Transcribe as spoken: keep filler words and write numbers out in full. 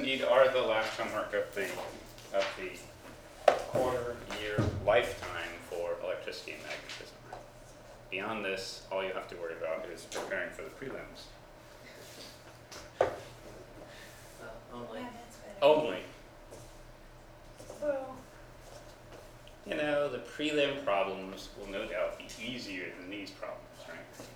indeed are the last homework of the, of the quarter year lifetime for electricity and magnetism. Beyond this, all you have to worry about is preparing for the prelims. Uh, only. Yeah, that's better. Only. Well, You know, the prelim problems will no doubt be easier than these problems, right?